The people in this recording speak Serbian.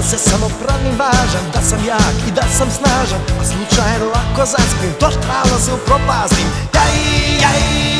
se samo pravim važan, da sam jak i da sam snažan, a slučajno ako zaspim, to štralno se upropastim. Jaj, jaj,